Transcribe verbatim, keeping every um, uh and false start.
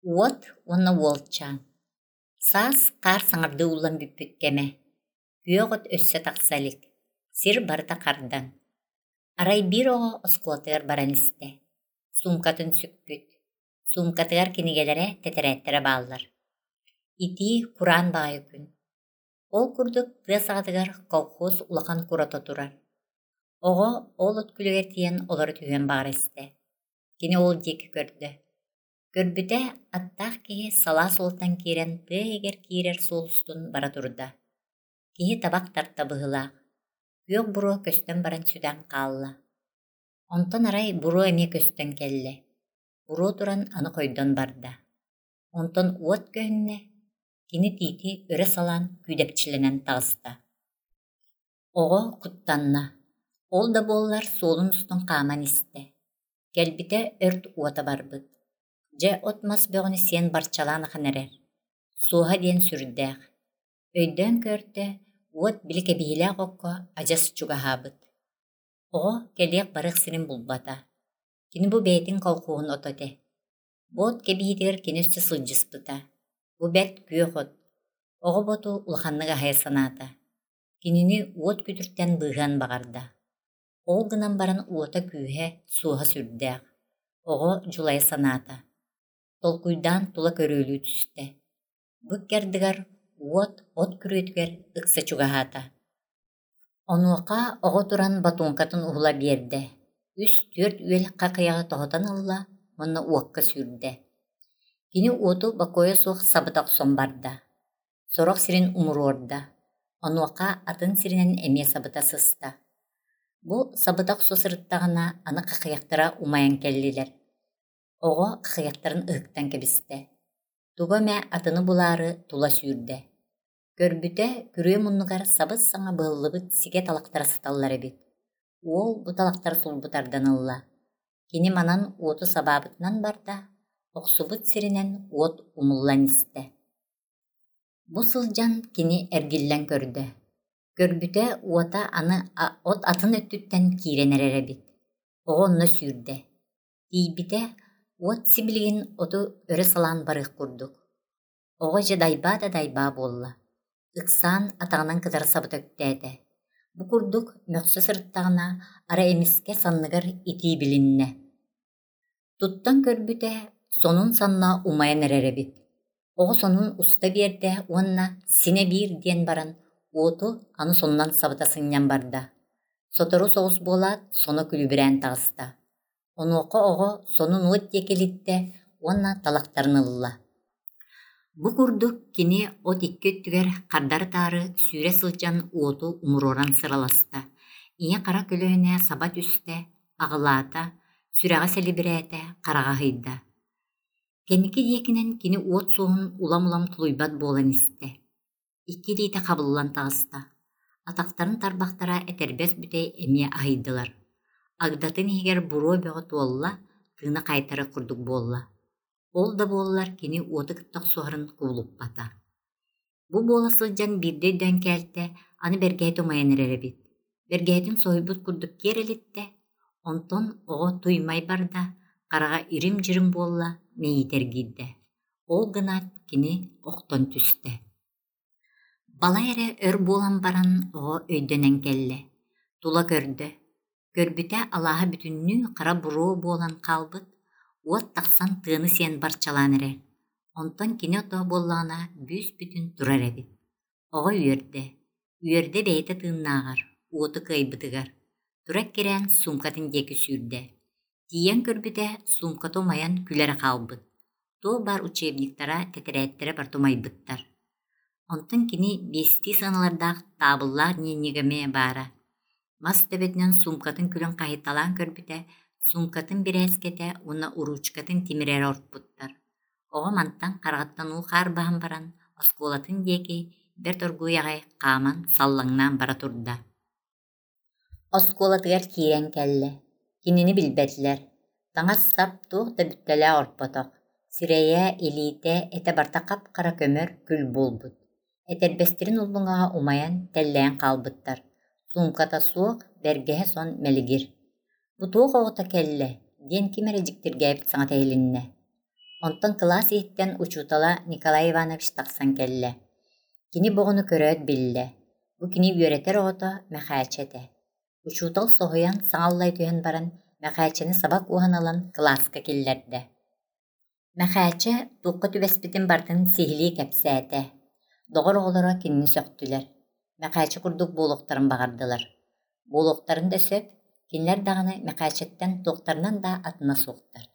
Уот онна уолчаан. Саас қар саңарды улан бүппүккеме. Күйөгөт өссө тақсалик. Сир барыта қардан. Арай бир оҕо оскуотыгар баран исте. Сумкатын сүкпүт. Сумкатыгар кинигелере тетерээттері бааллар. Ити кураан баайы күн. Ол курдук тыасаҕатыгар колхоз улахан курото турар. Оҕо ол өткүлүгер тиен олары түһөн баара исте. Кини ол диэки көрдө. Көрбүтэ аттаах киһи салаа суолтан киирэн тыаһыгар киирэр суолустун бара турда. Киһи табак тарта быһылаах. Күөк буруо көстөн баран сүтэн хаалла. Онтон арай буруо эмиэ көстөн келле. Буруо туран аны койдон барда. Онтон уот көһүннэ кини тиити өрө салаан күүдэпчиленэн таҕыста. Оҕо куттанна. Ол да буоллар суолун устун хааман истэ. Келбите өрт уота барбыт. Дьэ от мас бөҕүнү сиэн барчалаан ахан эрэр. Суоһа диэн сүрдээх. Өйдөөн көртө уот били кэбиһилээх окко адьас чугаһаабыт. Оҕо кэлиэх барыах сирин булбата. Кини бу бэйэтин колхуун ототе. Буот кэбиһитигэр кини өссө сылдьыспыта. Бу бэрт күөх от. Оҕо боту улаханнык аһайа санаата. Кинини уот күтүртэн быыһан баҕарда. Ол гынан баран уота күүһэ суоһа сүрдээх. Оҕо дьулайа санаата. Толкуйдаан тула көрөөлүү түстэ. Бу кэрдыгар уот от күрүөтүгэр ыкса чугаһаата. Онуоха оҕо туран батуункатын уһула биэрдэ. Үс түөрт үөл хакыйаҕа тоһотон ылла, онно уокка сүрдэ. Кини уоту баккойа суох сабыта охсон барда. Сорох сирин умуруорда. Онуоха атын сиринэн эмиэ сабыта сыста. Бу сабыта охсо сырыттаҕына аны хакыйахтара умайан келлилэр. Оҕо хакыйахтарын ыһыктан кэбистэ. Туба мэ атыны булаары тула сүүрдэ. Көрбүтэ күрүө муннугар сабыс саҥа быһыллыбыт сигэ талахтара сыталлар эбит. Уол бу талахтар сулбутардан ылла. Кини манан уоту сабаабытынан барда, охсубут сиринэн уот умуллан истэ. Бу сылдьан кини эргиллэн көрдө. Көрбүтэ уота аны от атын өттүттэн киирэн эрэрэ-бит. Оҕо онно сүүрдэ. Тиийбитэ уот сибилигин оту өрө салаан барыах курдук. Оҕо дьэ дайбаа да дайбаа буолла. Ыксаан атаҕынан кытары сабыта өттээтэ. Бу курдук мөхсө сырыттаҕына ара эмискэ санныгар итии билиннэ. Туттан көрбүтэ сонун санна умайан эрэрэ-бит. Оҕо сонун уста биэрдэ уонна сине биир диэн баран уоту аны сонунан сабыта сынньан барда. Сотору соҕус буолаат соно күлүбүрээн таҕыста. Онуоха оҕо сонун уот диэкэлиттэ уонна талахтарын ылла. Бу курдук кини от икки өттүгэр хардары таары сүүрэ сылдьан уоту умуруоран сыраласта. Ийэ хара көлөөнэ саба түстэ, аҕылаата, сүрэҕэ сэлибирээтэ, хараҕа хыйда. Кэнники диэкинэн кини уот суоһун улам-улам тулуйбат буолан истэ. Икки диитэ хабыллан таҕыста. Атахтарын тарбахтара этербэс бүтэй эмиэ аһыйдылар. Агдатын иһигэр буруо бөҕө туолла, тыына хайтары курдук буолла. Ол да буоллар кини уоты кыттах суоһарын куулуппата. Бу буола сылдьан биирдэ өйдөөн кээлтэ аны бэргэһит умайан эрэрэ-бит. Бэргэһитин соһуйбут курдук киэрэлитте, онтон оҕо туймай барда, хараҕа ирим-дьирим буолла мэйиитэргиирдэ. Ол гынаат кини охтон түстэ. Бала эрэ өр буолан баран оҕо өйдөнэн келле. Тула көрдө. Көрбүтэ алааһа бүтүннүү хара буруо буолан хаалбыт, уот тахсан тыаны сиэн барчалаан эрэ. Онтон кини отоһо буоллаҕына бүүс бүтүн турар эбит. Оҕо үөрдэ. Үөрдэ бэйэтэ тыыннааҕар, уоту кыайбытыгар. Тура кирээн сумкатын диэки сүүрдэ. Тиийэн көрбүтэ сумката умайан күлэрэ хаалбыт. Туо бар учебниктара тетерээттэрэ бартумайбыттар. Онтон кини биэстии сыаналардаах таабыллаах ньиинньигэмэ баара. Мас төбөтүнэн сумкатын күлэн хаһыйталаан көрбүтэ сумкатын бирээскэтэ уонна уручкатын тимирэрэ орпуттар. Оҕо мантан хараҕаттан уу хаарбаһан баран оскуолатын диэки бэр торгууйаҕай хааман саллаҥнаан бара турда. Оскуолатыгар киирэн кэллэ. Кинини билбэтилэр. Таҥас сап туох да бүттэлээх орпотох. Сирэйэ, илиитэ этэ барта хап-хара көмөр күл буолбут. Этэрбэстэрин уллуҥаҕа умайан тэллээн хаалбыттар. Сумката суох бэргэһэ сон мэлигир. Бу туох оҕото кэллэ, диэн кимэрэ дьиктиргээбит саҥа тэһилиннэ. Онтон класс иеттен учутала Николай Иванович тақсан келле. Кини боғыны көрөөт билле. Бу кини үйөретер оғото мәхәчете. Учутал соһуян саңаллай түйен баран мәхәчені сабак уһаналан класска киллерде. Мәхәче туққа түбәспитин бартын сихили кәпсәте. Доғыр оғылара кинни сөктүлер. Мәхәче курдук болуқтарын бағардылар. Болуқтарын да сөп, кинлер дағаны мәхәчеттен тоқтарынан да атына соқтар.